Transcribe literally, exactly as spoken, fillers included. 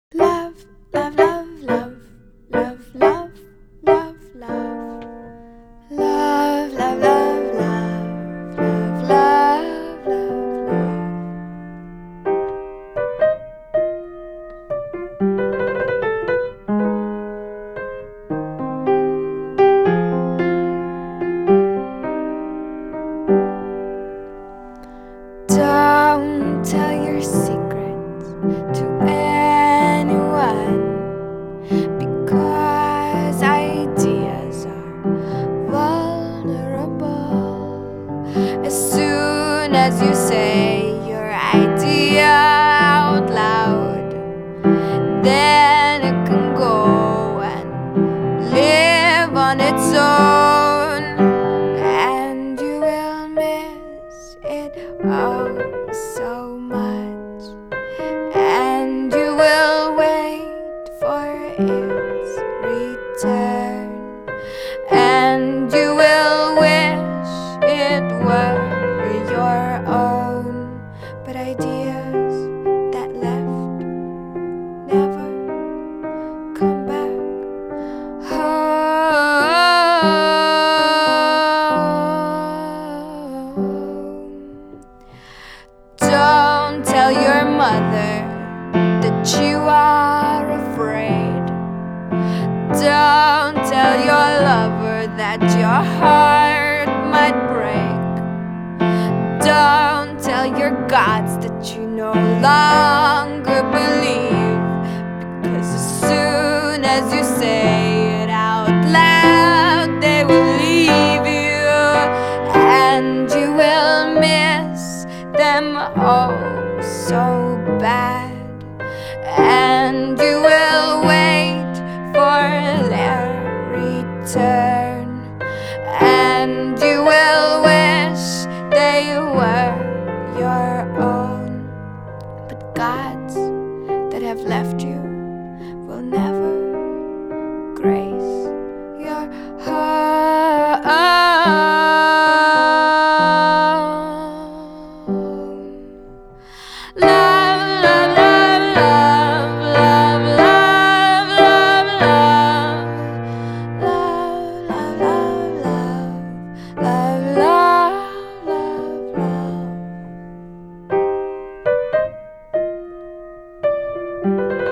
Love, love, love, love, love, love, love, love, love, love, love, love, love, love, love. Don't tell your secrets to anyone, because ideas are vulnerable. As soon as you say your idea out loud, then it can go and live on its own, and you will miss it oh so much, and you will wait for its return, and you will wish it were your own. But ideas that left never come back home. Don't tell your mother that you are afraid. Don't tell your lover that your heart might break. Don't tell your gods that you no longer believe, because as soon as you say it out loud, they will leave you, and you will miss them oh so bad, and you will wait for their return, and you will wish they were your own. But gods that have left you will never grace your home. Love, love, love, love, love, love, love, love, love, love, love, love, love, love, love.